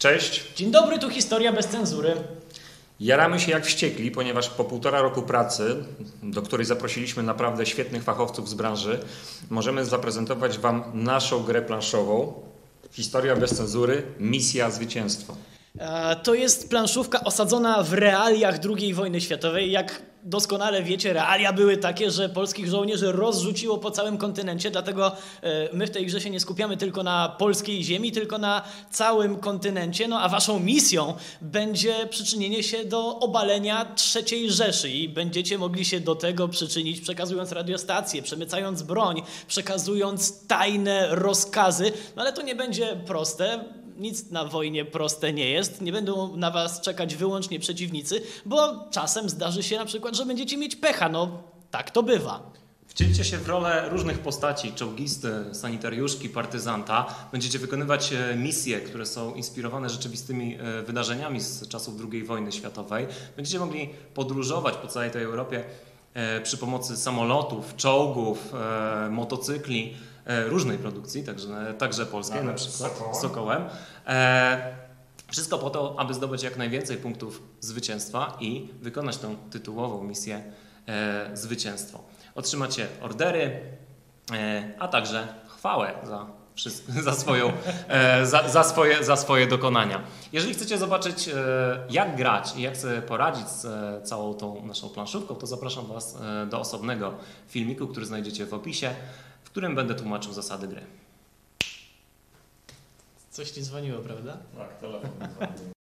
Cześć. Dzień dobry, tu historia bez cenzury. Jaramy się jak wściekli, ponieważ po 1,5 roku pracy, do której zaprosiliśmy naprawdę świetnych fachowców z branży, możemy zaprezentować Wam naszą grę planszową. Historia bez cenzury, misja zwycięstwo. To jest planszówka osadzona w realiach II wojny światowej. Jak doskonale wiecie, realia były takie, że polskich żołnierzy rozrzuciło po całym kontynencie, dlatego my w tej grze się nie skupiamy tylko na polskiej ziemi, tylko na całym kontynencie. No a waszą misją będzie przyczynienie się do obalenia III Rzeszy i będziecie mogli się do tego przyczynić, przekazując radiostacje, przemycając broń, przekazując tajne rozkazy. No ale to nie będzie proste. Nic na wojnie proste nie jest. Nie będą na was czekać wyłącznie przeciwnicy, bo czasem zdarzy się na przykład, że będziecie mieć pecha. No, tak to bywa. Wcielcie się w rolę różnych postaci, czołgisty, sanitariuszki, partyzanta. Będziecie wykonywać misje, które są inspirowane rzeczywistymi wydarzeniami z czasów II wojny światowej. Będziecie mogli podróżować po całej tej Europie przy pomocy samolotów, czołgów, motocykli, różnej produkcji, także polskiej, na przykład Sokołem. Wszystko po to, aby zdobyć jak najwięcej punktów zwycięstwa i wykonać tę tytułową misję zwycięstwo. Otrzymacie ordery, a także chwałę za swoje dokonania. Jeżeli chcecie zobaczyć, jak grać i jak sobie poradzić z całą tą naszą planszówką, to zapraszam Was do osobnego filmiku, który znajdziecie w opisie, w którym będę tłumaczył zasady gry. Coś ci dzwoniło, prawda? Tak, telefon dzwonił.